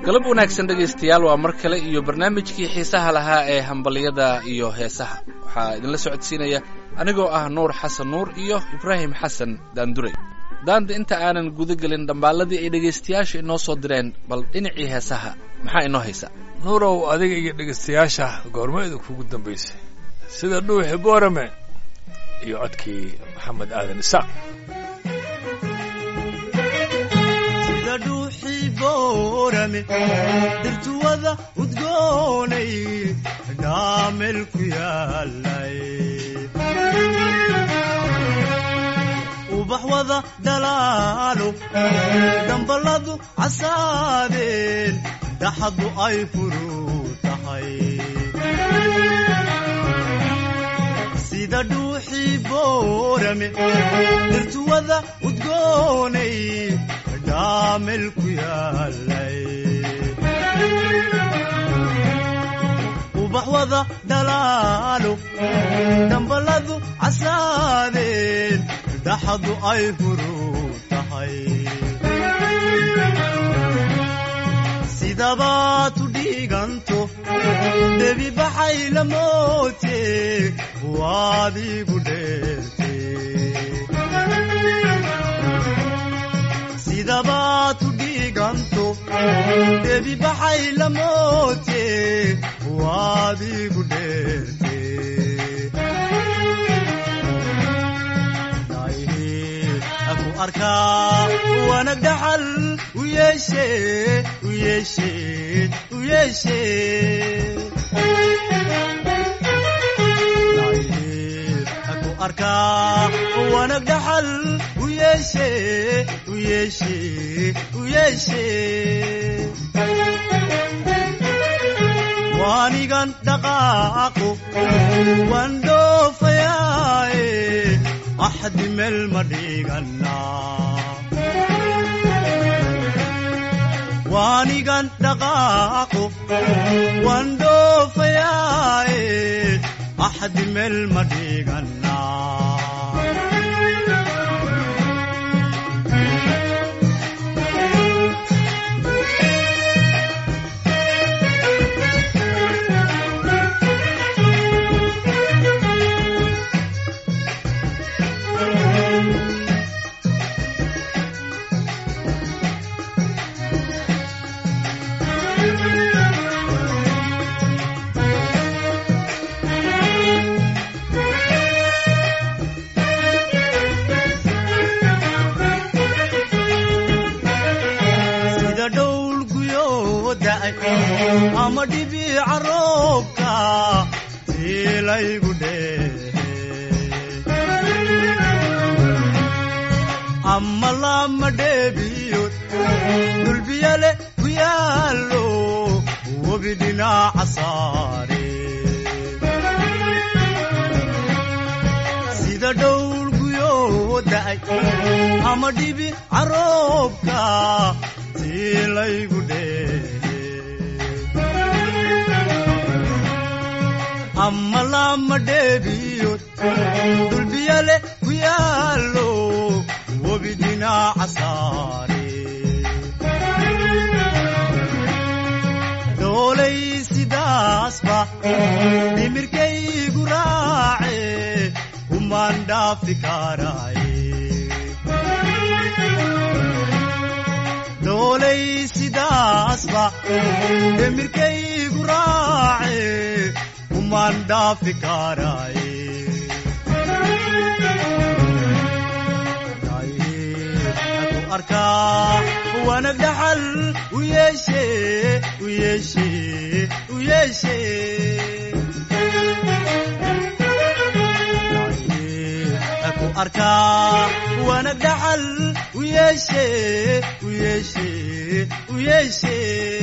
galab wanaagsan dhegaystayaal waa mar kale iyo barnaamijkii xiisaha lahaa ee hambaliyada iyo heesaha waxaa idinla socodsiinaya anigoo ah nuur xasan nuur iyo ibraahim xasan daanduray daanda inta aanan guda gelin dhambaaladii ay dhegaystayaasha inoo soo direen bal dhinacii heesaha maxaa inoo haysa nuurow adiga iyo dhegaystayaasha goormaydu kugu dambaysay sida dhuuxi boorame iyo codkii maxamed aadan isaaq dhuuxi boorame dirtuwada udgoonay dhaamel ku yaalay ubax wada dhalaalo damballadu casaadeen dhaxadu ay furu tahay sida dhuuxi boorame dirtuwada udgoonay dhaamel ku yaalay ubax wada dhalaalo damballadu casaadeen dhaxadu ay furu tahay sidabaad u dhiiganto debi baxay la moote waad igu dheerte sidabaad u dhiiganto debi baxay la moote waad igu dheerte aku arkaa wanag dhaxal u yeeshe u yeeshe u yeeshe aku arkaa wanag dhaxal u yeeshe u yeeshe u yeeshe waanigan dhaqaaqo waan dhoofayaaye axdi meel ma dhiganaa waanigan dhaqaaqo waan dhoofayaaye axdi meel ma dhiganaa ama dhibiica roobka tiilaygu dhehe ama lama dheebiyo dulbiyale ku yaallo webi dhinaca saare sida dhowlguyoo da'ay ama dhibiica roobka tiilaygu dhehe ama lama dheebiyo dulbiyale ku yaallo webi dhinaca saare doolay sidaasba dhimirkaygu raace kumaan dhaafi karaaye doolay sidaasba dhimirkaygu raace kumaan dhaafi karaaye aku arkaa wanag dhaxal u yeeshe u yeeshe u yeeshe aku arkaa wanag dhaxal u yeeshe u yeeshe u yeeshe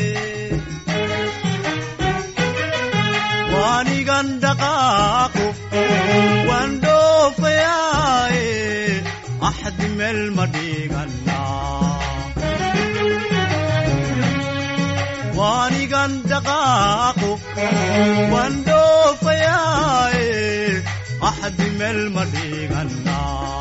waanigan dhaqaaqo waan dhoofayaaye axdi meel ma dhiganaa waanigan dhaqaaqo waan dhoofayaaye axdi meel ma dhiganaa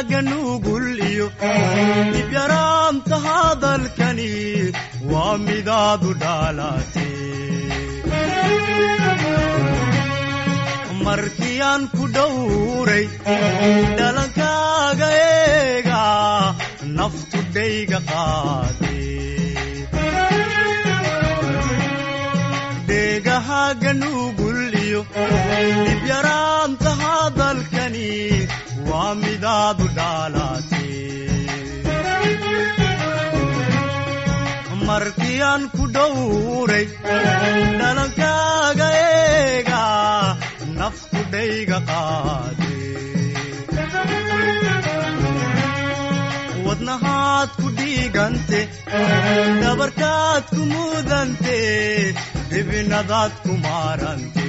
dhegahaaga nugul iyo dibyaraanta hadalkani waa midaadu dhaalatee markii aan ku dhowray dhalankaaga eega naftu dhayga qaadee dhegahaaga nugul iyo dibyaraanta hadalkani waa midaadu dhaalatee markii aan ku dhowray dhalankaaga eega naftu dhayga qaadee wadnahaad ku dhiigante dhabarkaad ku mudante dhibinadaad ku maarante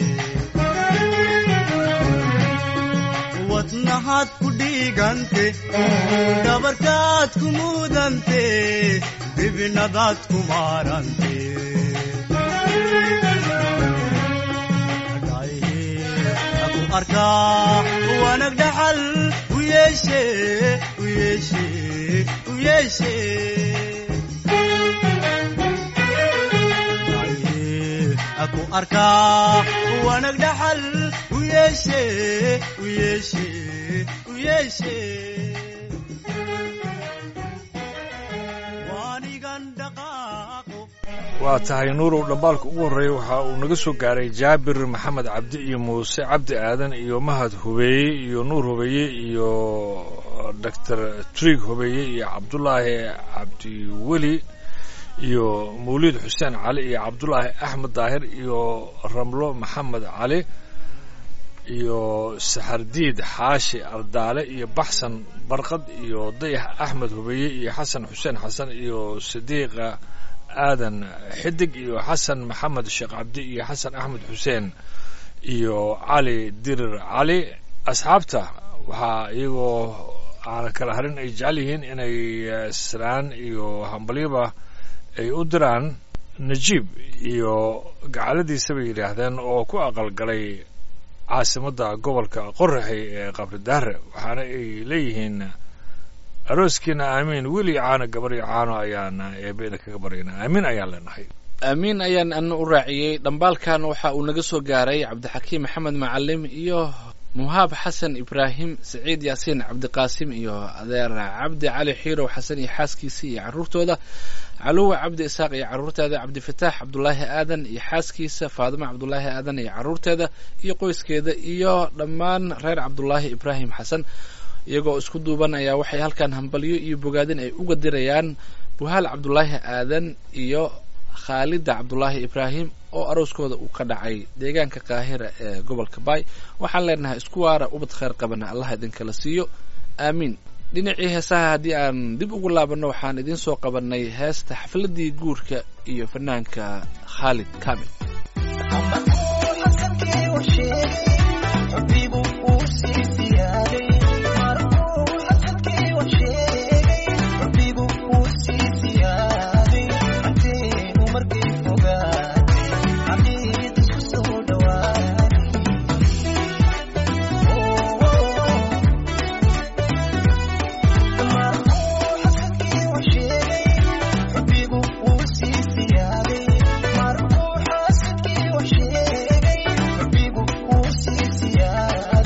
wadnahaad ku dhiigante dhabarkaad ku mudante dhibinadaad ku maarante arkaa wanag dhaxal u yeeshe u yeeshe u yeeshe aku arkaa wanag dhaxal u yeeshe u yeeshe u yeeshe waanigan dhaqaaqo waa tahay nuurow dhambaalka ugu horreeya waxa uu naga soo gaaray jaabir maxamed cabdi iyo muuse cabdi aadan iyo mahad hubeeye iyo nuur hubeeye iyo doctor trig hubeeye iyo cabdulaahi cabdiweli iyo mawliid xuseen cali iyo cabdulaahi axmed daahir iyo ramlo maxamed cali iyo saxardiid xaashi ardaale iyo baxsan barqad iyo dayax axmed hubeeye iyo xasan xuseen xasan iyo sidiiqa aadan xidig iyo xasan maxamed sheekh cabdi iyo xasan axmed xuseen iyo cali dirir cali asxaabta waxaa iyagoo aan kala harin ay jecel yihiin inay siraan iyo hambalyaba ay u diraan najiib iyo gacaladiisa bay yidhaahdeen oo ku aqalgalay caasimadda gobolka qoraxi ee qabridahre waxaana ay leeyihiin arooskiina aamiin weli caano gabaryo caano ayaana eebeda kaga baryaynaa aamiin ayaan leenahay aamiin ayaan ana u raaciyey dhambaalkan waxa uu naga soo gaaray cabdixakiim maxamed macalim iyo muhaab xasan ibraahim saciid yaasiin cabdiqaasim iyo adeer cabdi cali xiirow xasan iyo xaaskiisii iyo carruurtooda caluwa cabdi isaaq iyo carruurteeda cabdifataax cabdulaahi aadan iyo xaaskiisa faadimo cabdulaahi aadan iyo carruurteeda iyo qoyskeeda iyo dhammaan reer cabdulaahi ibraahim xasan iyagoo isku duuban ayaa waxay halkan hambalyo iyo bogaadin ay uga dirayaan buhaal cabdulaahi aadan iyo khaalida cabdulaahi ibraahim oo arooskooda uu ka dhacay deegaanka qaahira ee gobolka baay waxaan leenahay isku waara ubad khayr qabana allah idinkala siiyo aamiin dhinacii heesaha haddii aan dib ugu laabanno waxaan idiin soo qabanay heesta xafladii guurka iyo fanaanka khaalid kaamil Yeah.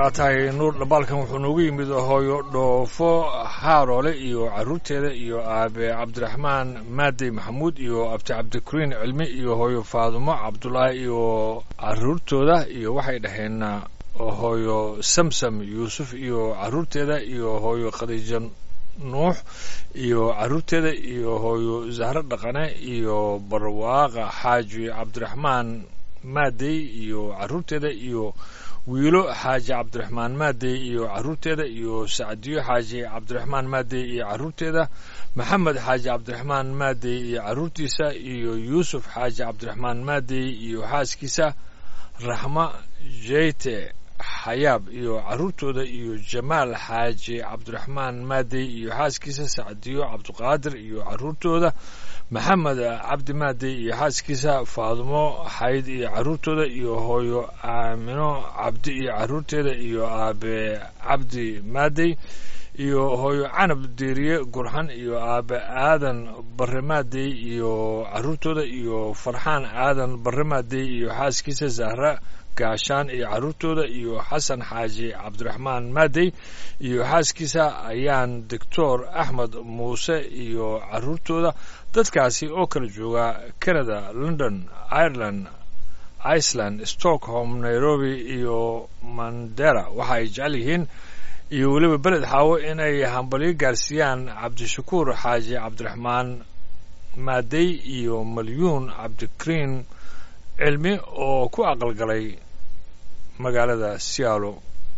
waa tahay nuur dhambaalkan wuxuu noogu yimid hooyo dhoofo haaroole iyo carruurteeda iyo aabe cabdiraxmaan maadey maxamuud iyo abti cabdikariin cilmi iyo hooyo faadumo cabdulaahi iyo carruurtooda iyo waxay dhaheen hooyo samsam yuusuf iyo carruurteeda iyo hooyo khadiijo nuux iyo carruurteeda iyo hooyo zahro dhaqane iyo barwaaqa xaaji cabdiraxmaan maadey iyo carruurteeda iyo wiilo xaaji cabdiraxmaan maadey iyo carruurteeda iyo sacdiyo xaaji cabdiraxmaan maadey iyo carruurteeda maxamed xaaji cabdiraxmaan maadey iyo carruurtiisa iyo yuusuf xaaji cabdiraxmaan maadey iyo xaaskiisa raxma jeyte xayaab iyo carruurtooda iyo jamaal xaaji cabdiraxmaan maadey iyo xaaskiisa sacdiyo cabdiqaadir iyo carruurtooda maxamed cabdi maadey iyo xaaskiisa faadumo xayd iyo carruurtooda iyo hooyo aamino cabdi iyo carruurteeda iyo aabe cabdi maadey iyo hooyo canab deeriye gurxan iyo aabe aadan barre maadey iyo carruurtooda iyo farxaan aadan barre maadey iyo xaaskiisa zahra gaashaan iyo carruurtooda iyo xasan xaaji cabdiraxmaan maadey iyo xaaskiisa ayaan doctor axmed muuse iyo carruurtooda dadkaasi oo kala jooga canada london ireland iceland stockholm nairobi iyo mandera waxa ay jecel yihiin iyo weliba beled xaawo inay hambalyo gaarsiiyaan cabdishakuur xaaji cabdiraxmaan maadey iyo malyuun cabdikariin cilmi oo ku aqalgalay magaalada siyaalo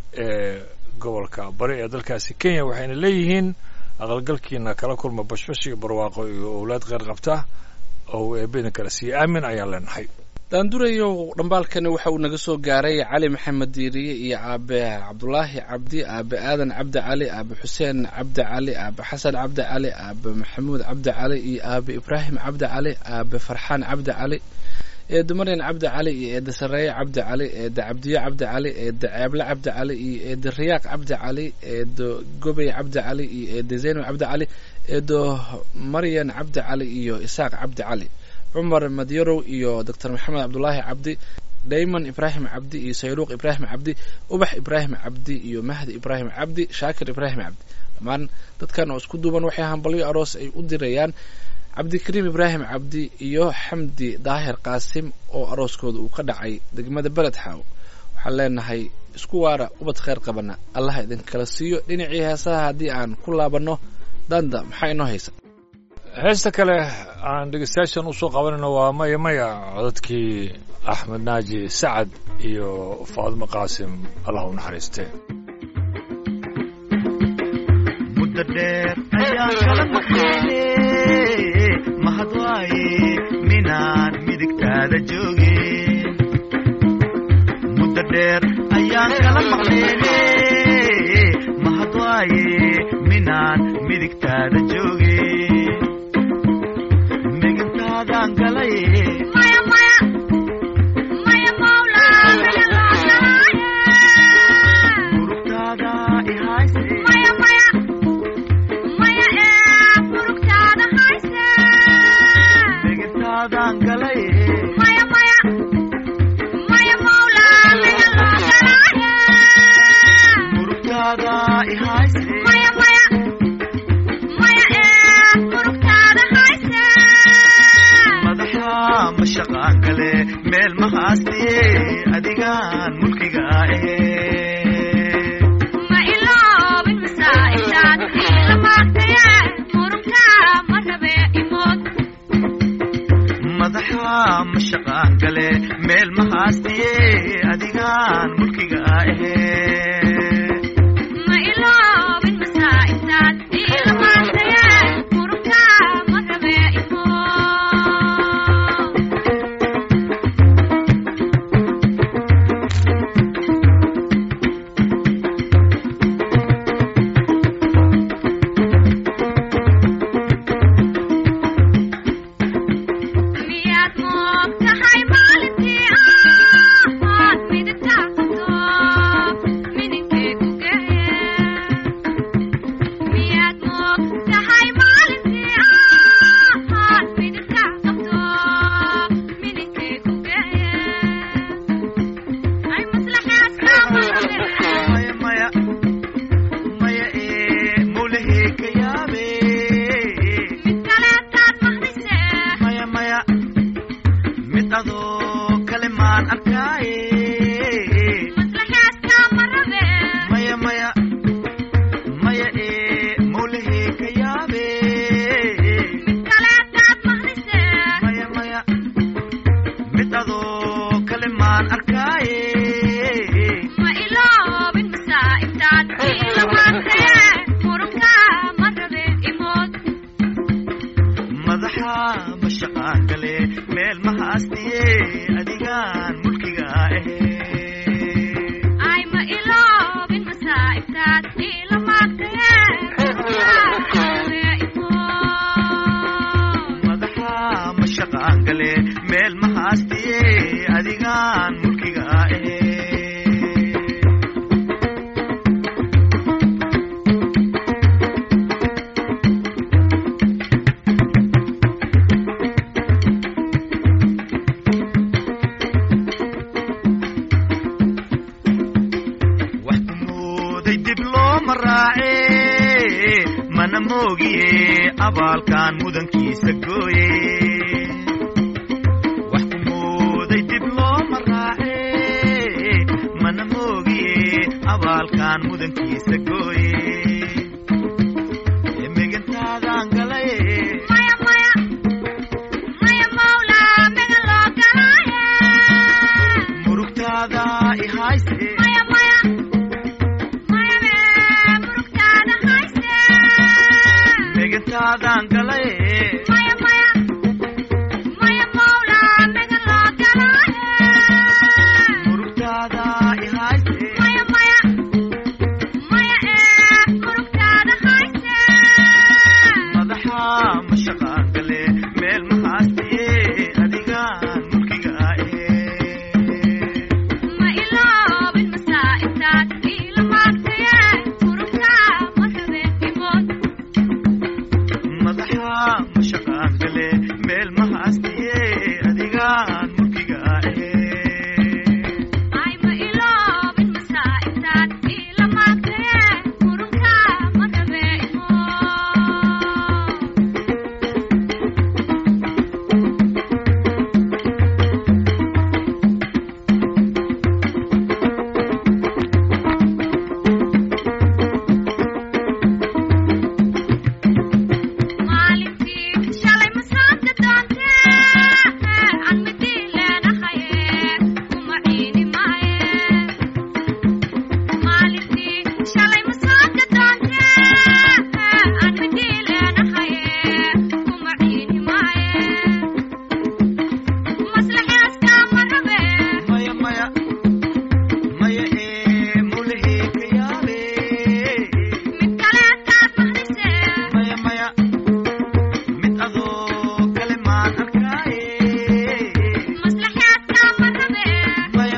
ee gobolka bari ee dalkaasi kenya waxayna leeyihiin aqalgalkiina kala kulma bashbash iyo barwaaqo iyo owlaad kheyr qabta oo eebbadan kala siiya aamin ayaan leenahay daandurayow dhambaalkani waxa uu naga soo gaaray cali maxamed diiriye iyo aabe cabdulaahi cabdi aabe aadan cabdi cali aabe xuseen cabdi cali aabe xasan cabdi cali aabe maxamuud cabdi cali iyo aabe ibraahim cabdi cali aabe farxaan cabdi cali eedo maryan cabdi cali iyo eedo sareeye cabdi cali eedo cabdiyo cabdi cali eedo ceeble cabdi cali iyo eedo riyaaq cabdi cali eedo gobey cabdi cali iyo eedo zaynab cabdi cali eedo maryan cabdi cali iyo isaaq cabdi cali cumar madyarow iyo doctor maxamed cabdulaahi cabdi dayman ibraahim cabdi iyo sayluuq ibraahim cabdi ubax ibraahim cabdi iyo mahdi ibraahim cabdi shaakir ibraahim cabdi dhammaan dadkan oo isku duuban waxay hambalyo aroos ay u dirayaan cabdikariim ibraahim cabdi iyo xamdi daahir qaasim oo arooskooda uu ka dhacay degmada beled xaaw waxaan leenahay isku waara ubad kheyr qabana allah idinkala siiyo dhinacii heesaha haddii aan ku laabanno danda maxaa inoo haysa heesta kale aan dhegeystayaashan usoo qabanayno waa maya maya codadkii axmed naaji sacad iyo faadimo qaasim allah u naxariistee muddo dheer ayaan kala maqneene mahad waaye minaan midigtaada joogin muddo dheer ayaan kala maqneene mahad waaye minaan midigtaada joogin megintaadan galay maya maya maya mawla murugtaada ihayse maya maya maya murugtaada hayse megintaadan galay maya maya maya mawla murugtaada ihayse maya maya mashaqaan kale meel ma haastiye adigaan mulkiga ahe ma iloobin masaa'ishaad ila maagtaye murugta ma rabe imood madaxa mashaqaan kale meel ma haastiye adigaan mulkiga ahe ma iloobin masaa'ishaad ila maagtaye murugta ma rabe imood miyaad moogtahay maalintii madaxa mashaqaan gale meel ma haastiye adigaan mulkiga ahe ayma iloobin masaa'ibtaad ila maagtayeen madaxa mashaqaan gale meel ma haastiye adigaan mulkiga ahe mana moogiye abaalkan mudankiisa gooye wax ku mooday dib looma raace mana moogiye abaalkan mudankiisa gooye megantaadaan galaye maya mawla mega loo galaaye murugtaada i hayse megantaadaan galaye maya mawla mega loo galaaye murugtaada i hayse murugtaada hayse madaxa mashaqaan gale meel ma haastiye adigaan mulkiga ahe ma iloobin masaa'ibtaad ila maagtayeen murugta ma habeenimood madaxa mashaqaan gale meel ma haastiye adigaan mulkiga ahe ay ma iloobin masaa'ibtaad ila maagtayeen murugta ma habeenimood maalintii shalay masaanta doontee aan midii leenahaye kuma ciini maaye maalintii shalay masaanta doontee aan midii leenahaye kuma ciini maaye maslaxeeska ma rabe maya mulihii ka yaabe mid kaleetaad mahdise maya mid adoo kale maan arkaaye maslaxeedka ma rabe maya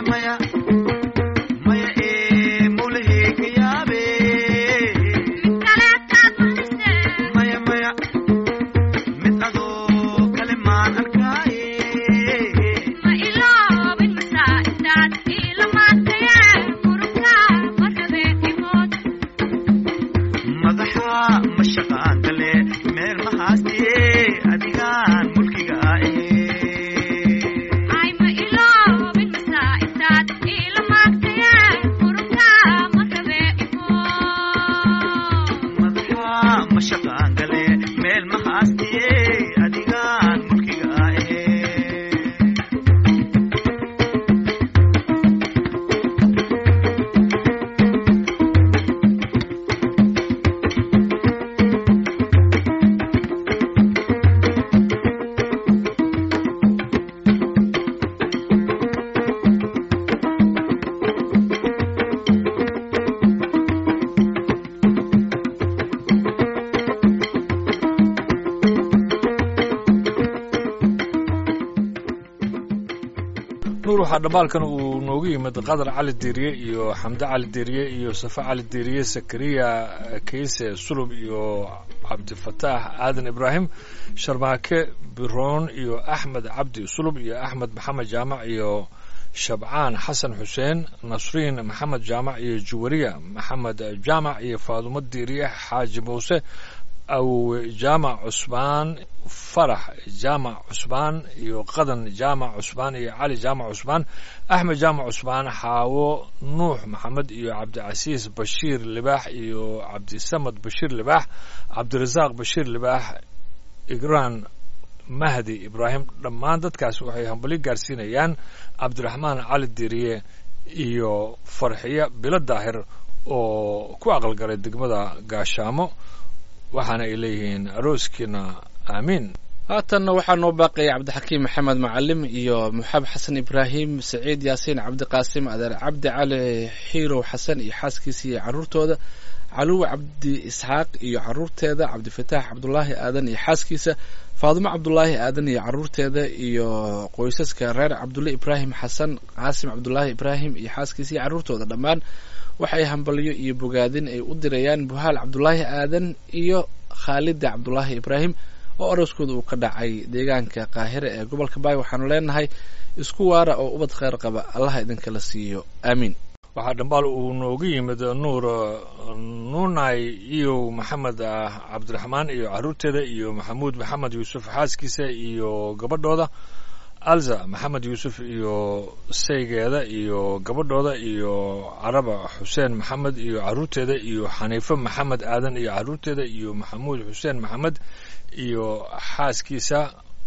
mulihii ka yaabe mid kaleetaad mahdise maya mid adoo kale maan arkaaye ma iloobin masaa'ibtaad ila maagtayeen murugta ma habeenimood madaxa mashaqaan gale meel ma haastiye adigaan mulkiga ahe ay ma iloobin masaa'ibtaad ila maagtayeen murugta ma habeenimood madaxa mashaqaan gale meel ma haastiye adigaan mulkiga ahe nuur waxaa dhabaalkan uu noogu yimid qadar cali diiriye iyo xamde cali diiriye iyo safe cali diiriye sakariya kayse sulub iyo cabdifataax aadan ibraahim sharmaake biroon iyo axmed cabdi sulub iyo axmed maxamed jaamac iyo shabcaan xasan xuseen nasriin maxamed jaamac iyo juwariya maxamed jaamac iyo faadumo diiriye xaaji muuse awowe jaamac cusbaan farax jaamac cusbaan iyo qadan jaamac cusbaan iyo cali jaamac cusbaan axmed jaamac cusbaan xaawo nuux maxamed iyo cabdicasiis bashiir libaax iyo cabdisamad bashiir libaax cabdirasaaq bashiir libaax igraan mahdi ibraahim dhammaan dadkaas waxay hambali gaarsiinayaan cabdiraxmaan cali diiriye iyo farxiya bilo daahir oo ku aqalgalay degmada gaashaamo waxaana ay leeyihiin arooskiina aamiin haatanna waxaa noo baaqaya cabdixakiim maxamed macalim iyo muxab xasan ibraahim saciid yaasiin cabdiqaasim adeer cabdi cali xiirow xasan iyo xaaskiisa iyo caruurtooda caluwa cabdi isxaaq iyo caruurteeda cabdifataax cabdulaahi aadan iyo xaaskiisa faadumo cabdulaahi aadan iyo caruurteeda iyo qoysaska reer cabdulle ibraahim xasan qaasim cabdulaahi ibraahim iyo xaaskiisa iyo caruurtooda dhammaan waxay hambalyo iyo bogaadin ay u dirayaan buhaal cabdulaahi aadan iyo khaalida cabdulaahi ibraahim oo arooskooda uu ka dhacay deegaanka qaahire ee gobolka baay waxaanu leenahay isku waara oo ubad kheyr qaba allaha idinkala siiyo aamiin waxaa dhambaal uu noogu yimid nuur nuunay iyo maxamed cabdiraxmaan iyo caruurteeda iyo maxamuud maxamed yuusuf xaaskiisa iyo gabadhooda alza maxamed yuusuf iyo saygeeda iyo gabadhooda iyo caraba xuseen maxamed iyo caruurteeda iyo xaniifo maxamed aadan iyo caruurteeda iyo maxamuud xuseen maxamed iyo xaaskiisa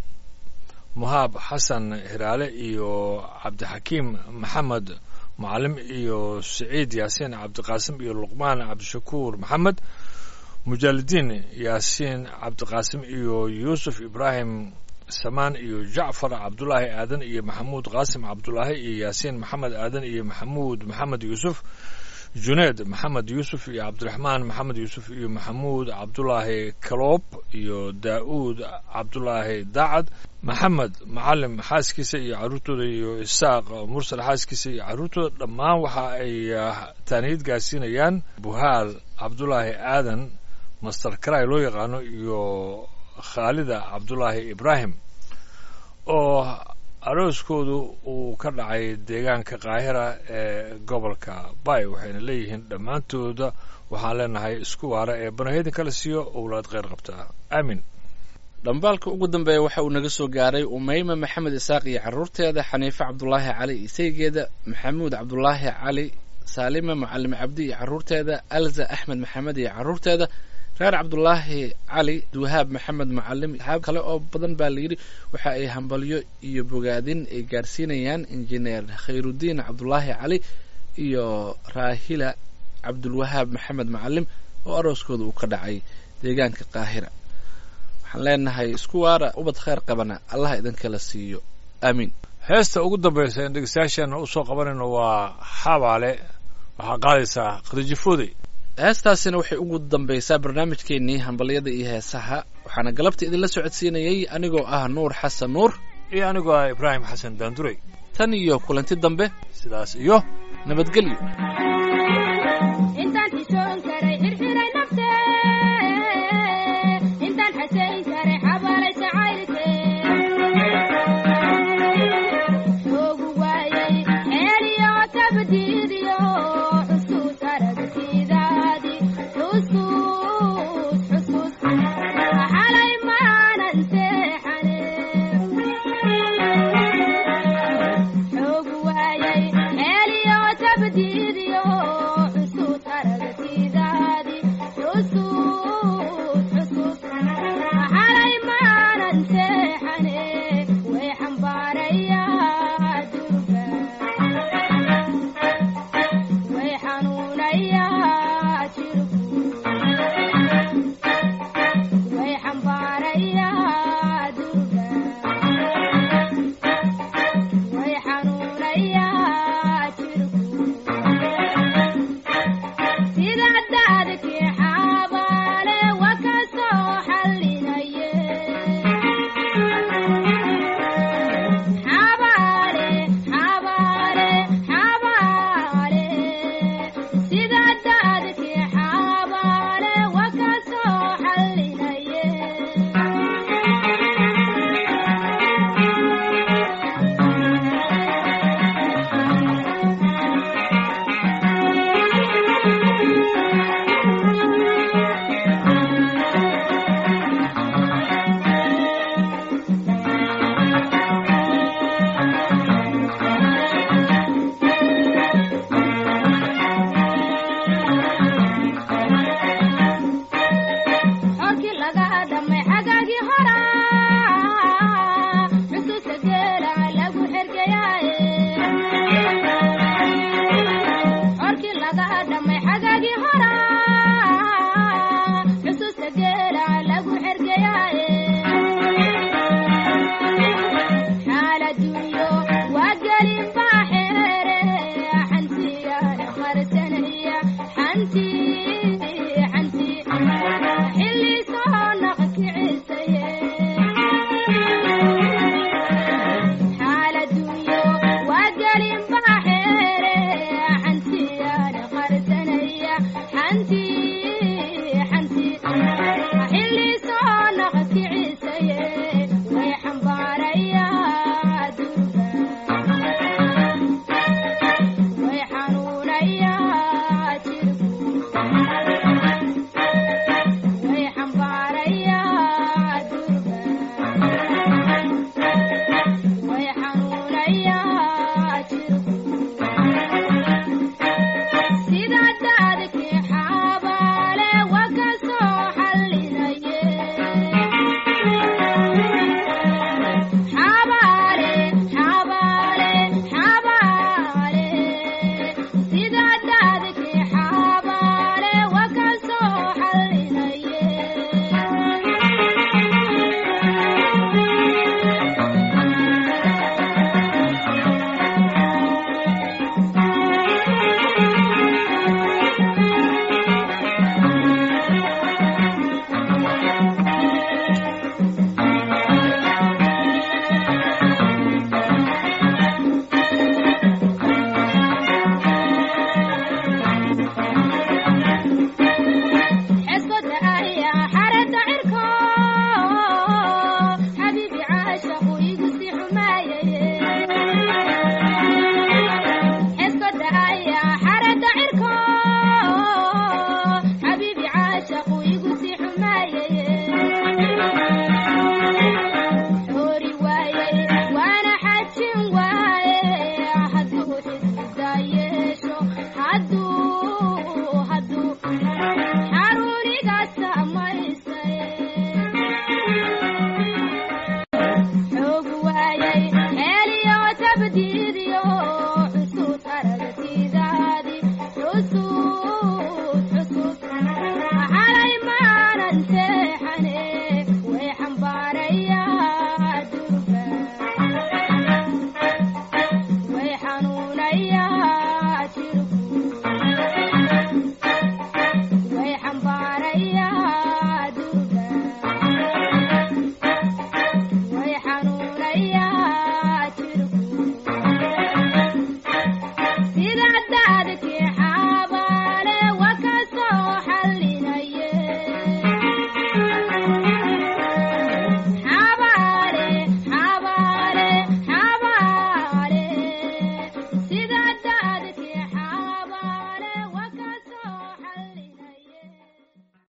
muhaab xasan hiraale iyo cabdixakiim maxamed macalim iyo saciid yaasiin cabdiqaasim iyo luqmaan cabdishakuur maxamed mujaalidiin yaasiin cabdiqaasim iyo yuusuf ibraahim samaan iyo jacfar cabdulaahi aadan iyo maxamuud qaasim cabdulaahi iyo yaasiin maxamed aadan iyo maxamuud maxamed yuusuf juneed maxamed yuusuf iyo cabdiraxmaan maxamed yuusuf iyo maxamuud cabdulaahi kaloob iyo daa'uud cabdulaahi daacad maxamed macalim xaaskiisa iyo caruurtooda iyo isaaq mursal xaaskiisa iyo caruurtooda dhammaan waxa ay taaniyad gaarsiinayaan buhaal cabdulaahi aadan master karay loo yaqaano iyo khaalida cabdulaahi ibraahim oo arooskoodu uu ka dhacay deegaanka qaahira ee gobolka bay waxayna leeyihiin dhammaantooda waxaan leenahay isku waara ee banahedin kala siiyo owlaad kheyr qabtaa aamin dhambaalka ugu dambeeya waxa uu naga soo gaaray umeyma maxamed isaaq iyo caruurteeda xaniife cabdulaahi cali isaygeeda maxamuud cabdulaahi cali saalima macalim cabdi iyo caruurteeda alza axmed maxamed iyo caruurteeda reer cabdulaahi cali duhaab maxamed macalim saxaab kale oo badan baa layidhi waxa ay hambalyo iyo bogaadin ay gaarsiinayaan injineer khayrudiin cabdulaahi cali iyo raahila cabdulwahaab maxamed macalim oo arooskooda uu ka dhacay deegaanka qaahira waxaan leenahay isku waara ubad kheyr qabana allah idinkala siiyo aamiin heesta ugu dambaysa in dhegeystayaasheena usoo qabanayno waa xabaale waxaa qaadaysaa khadiijifooday heestaasina waxay ugu dambaysaa barnaamijkeennii hambalyada iyo heesaha waxaana galabta idinla socodsiinayay anigoo ah nuur xasan nuur iyo anigoo ah ibraahim xasan daanduray tan iyo kulanti dambe sidaas iyo nabadgelyo